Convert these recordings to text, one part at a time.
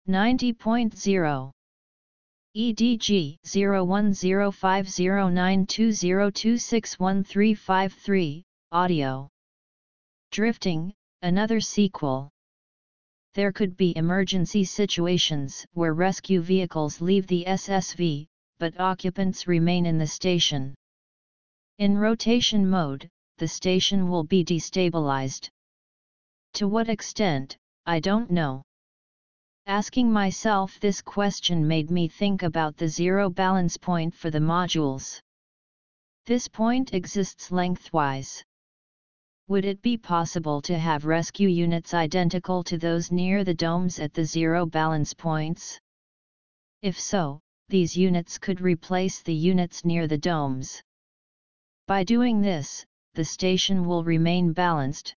90.0 EDG 01050920261353 Audio Drifting, another sequel. There could be emergency situations where rescue vehicles leave the SSV, but occupants remain in the station. In rotation mode, the station will be destabilized. To what extent, I don't know. Asking myself this question made me think about the zero balance point for the modules. This point exists lengthwise. Would it be possible to have rescue units identical to those near the domes at the zero balance points? If so, these units could replace the units near the domes. By doing this, the station will remain balanced.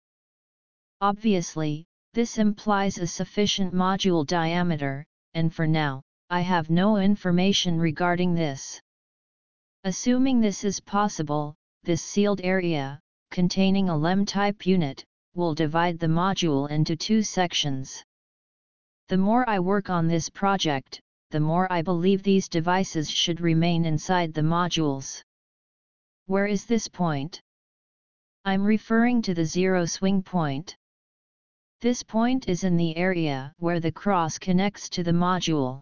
Obviously, this implies a sufficient module diameter, and for now, I have no information regarding this. Assuming this is possible, this sealed area, containing a LEM-type unit, will divide the module into two sections. The more I work on this project, the more I believe these devices should remain inside the modules. Where is this point? I'm referring to the zero swing point. This point is in the area where the cross connects to the module.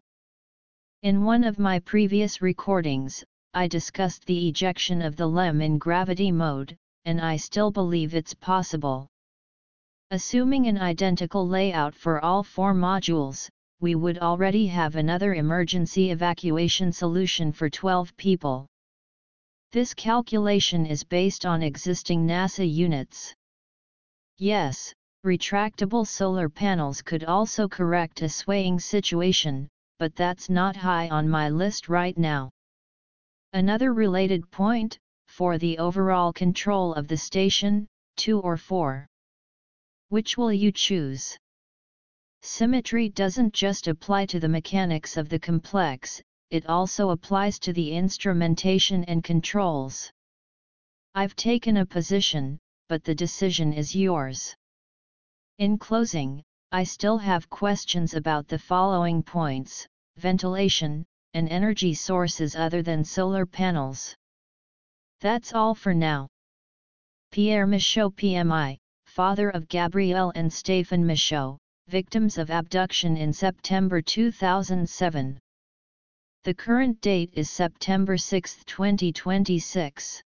In one of my previous recordings, I discussed the ejection of the LEM in gravity mode, and I still believe it's possible. Assuming an identical layout for all four modules, we would already have another emergency evacuation solution for 12 people. This calculation is based on existing NASA units. Yes, retractable solar panels could also correct a swaying situation, but that's not high on my list right now. Another related point, for the overall control of the station, 2 or 4. Which will you choose? Symmetry doesn't just apply to the mechanics of the complex, it also applies to the instrumentation and controls. I've taken a position, but the decision is yours. In closing, I still have questions about the following points: ventilation, and energy sources other than solar panels. That's all for now. Pierre Michaud PMI, father of Gabrielle and Stéphane Michaud, victims of abduction in September 2007. The current date is September 6, 2026.